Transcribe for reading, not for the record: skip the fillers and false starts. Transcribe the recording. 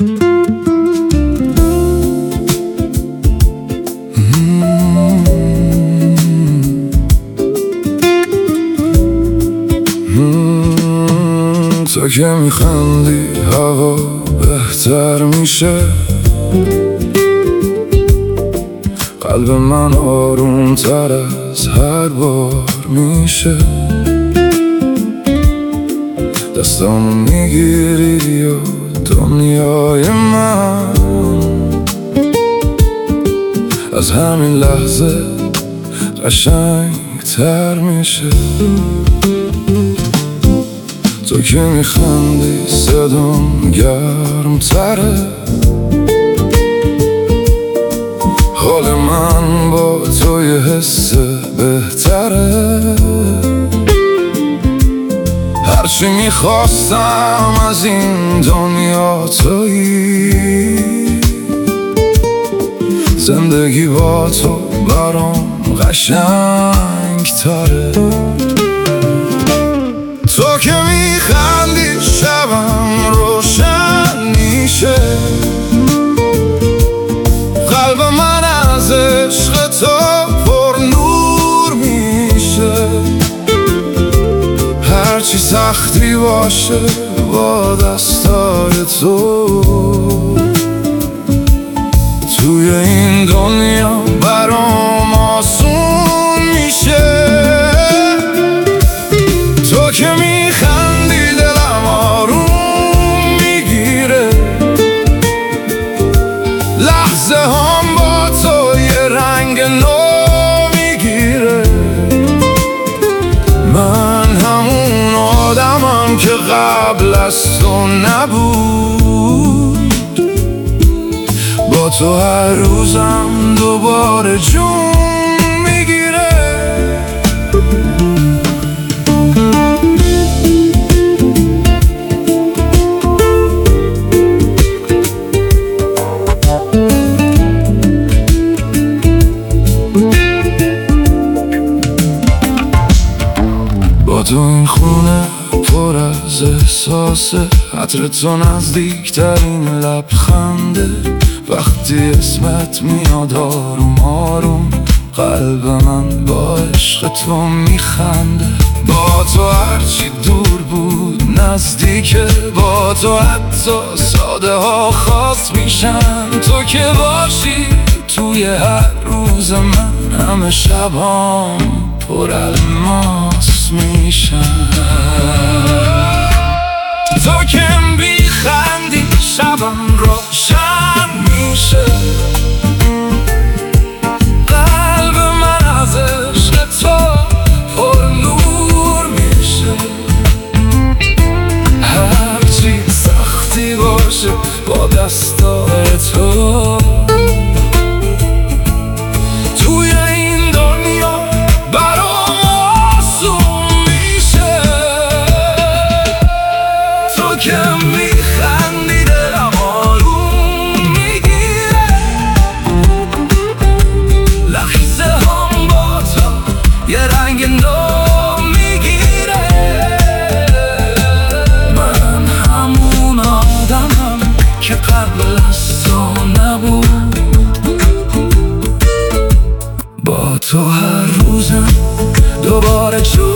تو که میخندی هوا بهتر میشه، قلب من آروم تر از هر بار میشه. دستامو میگیری و دنیای من از همین لحظه قشنگتر میشه. تو که میخندی صدام گرمتره، حال من با تو یه حس بهتره. هرچی میخواستم از این دنیا تویی، زندگی با تو برام قشنگ تره. تو که میخندی شبم روشن میشه، قلب من از عشق تو پر نور میشه. هرچی سختی باشه با دستای تو، توی این دنیا برام آسون میشه. تو که میخندی دلم آروم میگیره، لحظه هم با تو یه رنگ نو میگیره. من همون آدمم که قبل از تو نبود، با تو هر روزم دوباره جون میگیره. با تو این خونه پر از احساسه، عطر تو نزدیکترین لبخنده. وقتی اسمت میاد آروم آروم، قلب من با عشق تو میخنده. با تو هرچی دور بود نزدیکه، با تو حتی ساده ها خاص میشن. تو که باشی توی هر روز من، همه شبام پر الماس میشن. تو که بیخندی شبم روشن میشه، قلب من از عشق تو پر نور میشه. هرچی سختی باشه با دستای تو، توی این دنیا برام آسون میشه. تو که میخندی دلم آروم میگیره، لحظه هم با تو یه رنگ نو میگیره. من همون آدمم که قبل از تو نبود، با تو هر روزم دوباره